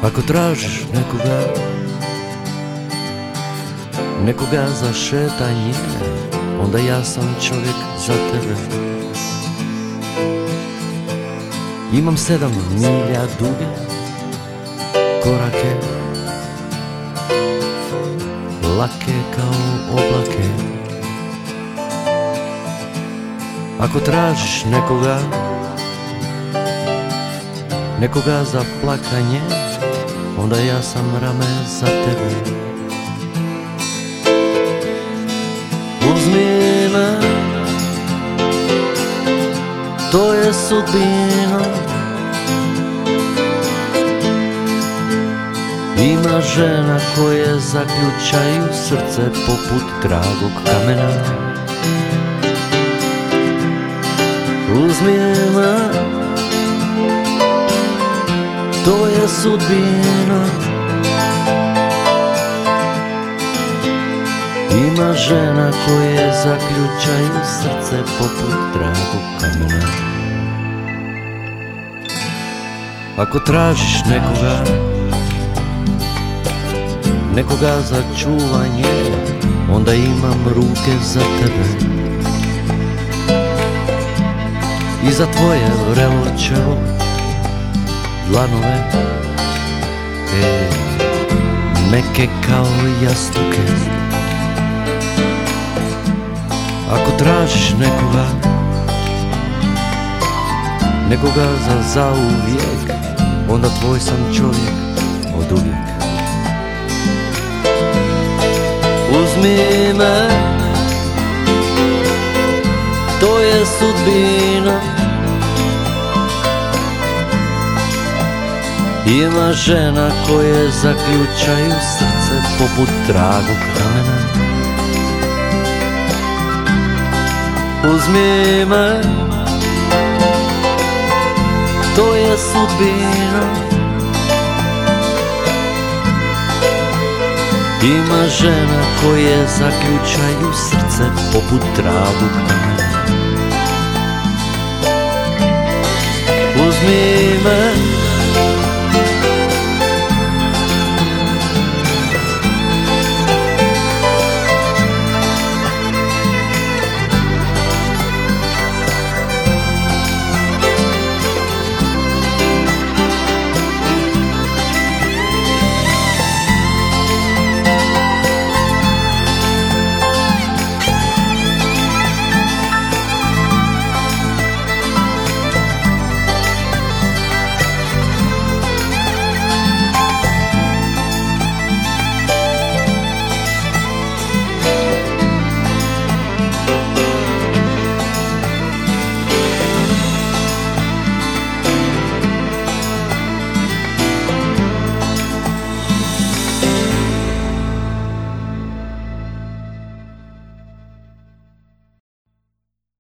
Ako tražiš nekoga za šetanje, onda ja sam čovjek za tebe. Imam 7 milja duge korake, lake kao oblake. Ako tražiš nekoga za plakanje, onda ja sam rame za tebe. Uzmi me, to je sudbina. Ima žena koje zaključaju srce poput dragog kamena. Uzmi me, to je sudbina. Ima žena koje zaključaju srce poput dragog kamena. Ako tražiš nekoga za čuvanje, onda imam ruke za tebe. I za tvoje vrelo čelo, dlanove, meke kao jastuke. Ako tražiš nekoga za zauvijek, onda tvoj sam čovjek od uvijek. Uzmi me, to je sudbina. Ima žena koje zaključaju srce poput dragog kamena. Uzmi me, to je sudbina. Ima žena koje zaključaju srce poput dragog kamena. Uzmi me,